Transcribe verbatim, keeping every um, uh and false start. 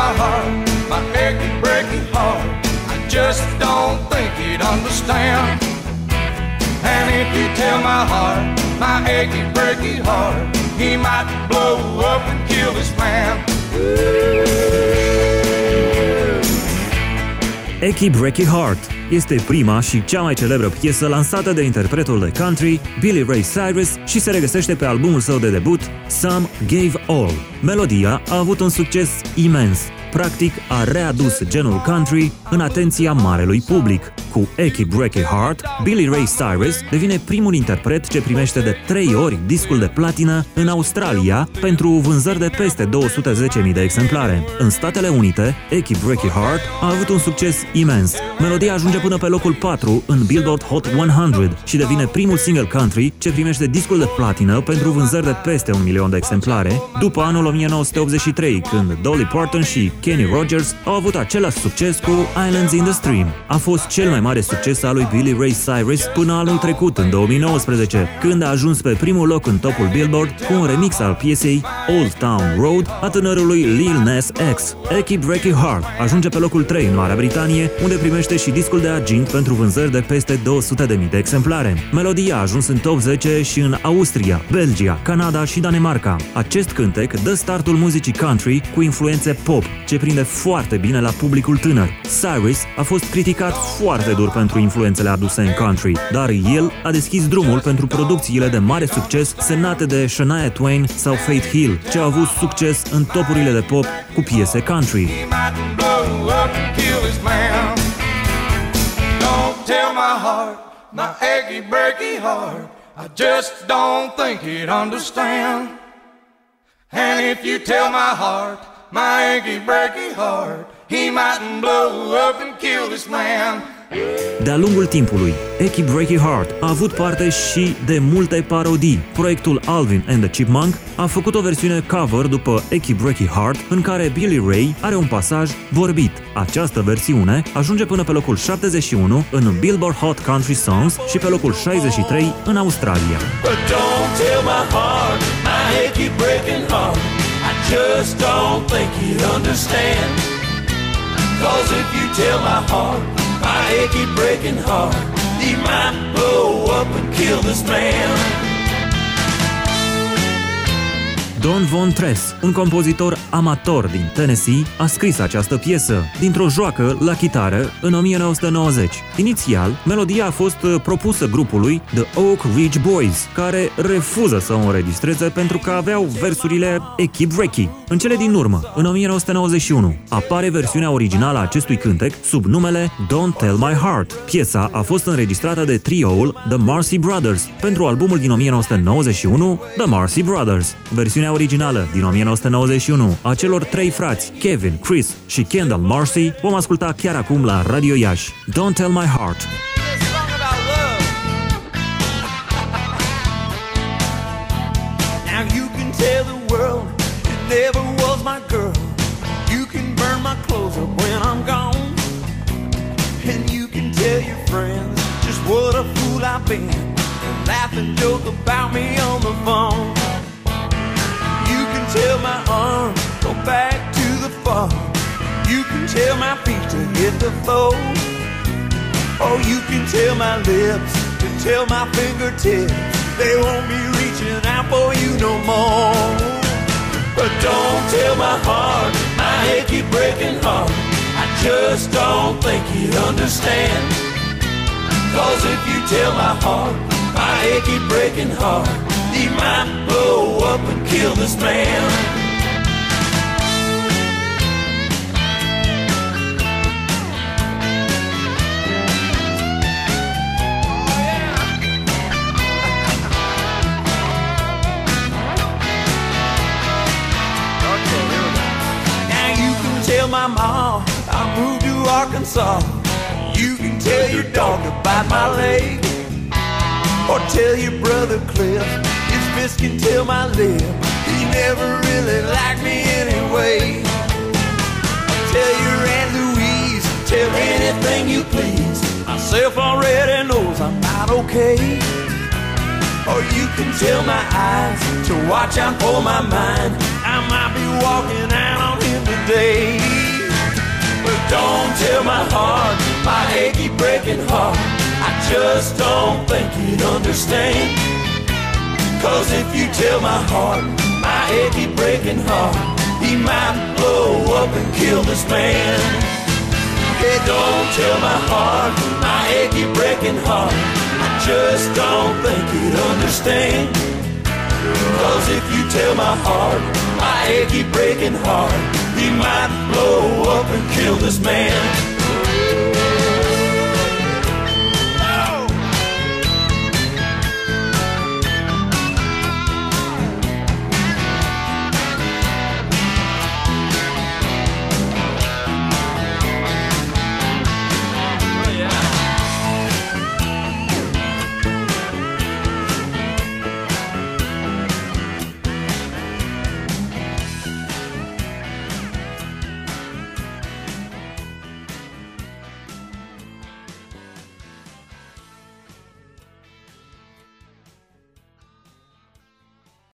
my heart, my achy, breaky heart, I just don't think he'd understand. And if you tell my heart, my achy, breaky heart, he might blow up and kill this man. Achy Breaky Heart este prima și cea mai celebră piesă lansată de interpretul de country Billy Ray Cyrus și se regăsește pe albumul său de debut Some Gave All. Melodia a avut un succes imens. Practic, a readus genul country în atenția marelui public. Cu Achy Breaky Heart, Billy Ray Cyrus devine primul interpret ce primește de trei ori discul de platină în Australia pentru vânzări de peste două sute zece mii de exemplare. În Statele Unite, Achy Breaky Heart a avut un succes imens. Melodia ajunge până pe locul patru în Billboard Hot o sută și devine primul single country ce primește discul de platină pentru vânzări de peste un milion de exemplare, după anul o mie nouă sute optzeci și trei, când Dolly Parton și Kenny Rogers au avut același succes cu Islands in the Stream. A fost cel mai mare succes al lui Billy Ray Cyrus până anul trecut, în două mii nouăsprezece, când a ajuns pe primul loc în topul Billboard cu un remix al piesei Old Town Road a tânărului Lil Nas X. Achy Breaky Heart ajunge pe locul trei în Marea Britanie, unde primește și discul de argint pentru vânzări de peste două sute de mii de exemplare. Melodia a ajuns în top zece și în Austria, Belgia, Canada și Danemarca. Acest cântec dă startul muzicii country cu influențe pop, ce prinde foarte bine la publicul tânăr. Cyrus a fost criticat foarte dur pentru influențele aduse în country, dar el a deschis drumul pentru producțiile de mare succes semnate de Shania Twain sau Faith Hill, ce au avut succes în topurile de pop cu piese country. My achy, breaky heart, he mightn't blow up and kill this man. De-a lungul timpului, Achy Breaky Heart a avut parte și de multe parodii. Proiectul Alvin and the Chipmunk a făcut o versiune cover după Achy Breaky Heart, în care Billy Ray are un pasaj vorbit. Această versiune ajunge până pe locul șaptezeci și unu în Billboard Hot Country Songs și pe locul șaizeci și trei în Australia. But don't tell my heart, my achy breaking heart, I just don't think you'd understand. Cause if you tell my heart, my achy breaking heart, he might blow up and kill this man. Don Von Tress, un compozitor amator din Tennessee, a scris această piesă dintr-o joacă la chitară în o mie nouă sute nouăzeci. Inițial, melodia a fost propusă grupului The Oak Ridge Boys, care refuză să o înregistreze pentru că aveau versurile Achy Breaky. În cele din urmă, în o mie nouă sute nouăzeci și unu, apare versiunea originală a acestui cântec sub numele Don't Tell My Heart. Piesa a fost înregistrată de trioul The Marcy Brothers pentru albumul din o mie nouă sute nouăzeci și unu The Marcy Brothers. Versiunea originală din o mie nouă sute nouăzeci și unu a celor trei frați, Kevin, Chris și Kendall Marcy, vom asculta chiar acum la Radio Iași. Don't Tell My Heart. Now you can tell the world it never was my girl. You can burn my clothes up when I'm gone. And you can tell your friends just what a fool I've been, and laugh and joke about me on the phone. Tell my arms, go back to the farm. You can tell my feet to hit the floor. Oh, you can tell my lips to tell my fingertips they won't be reaching out for you no more. But don't tell my heart, my achy breaking heart, I just don't think you'd understand. Cause if you tell my heart, my achy breaking heart, he might blow up and kill this man. Now you can tell my mom I moved to Arkansas. You can tell your dog to bite my leg, or tell your brother Cliff his fist can tell my lip he never really liked me anyway. Tell your Aunt Louise, tell anything you please, myself already knows I'm not okay. Or you can tell my eyes to watch out for my mind, I might be walking out on him today. Don't tell my heart, my achy breaking heart, I just don't think you'd understand. Cause if you tell my heart, my achy breaking heart, he might blow up and kill this man. Hey, don't tell my heart, my achy breaking heart, I just don't think you'd understand. Cause if you tell my heart, my achy breaking heart, he might blow up and kill this man.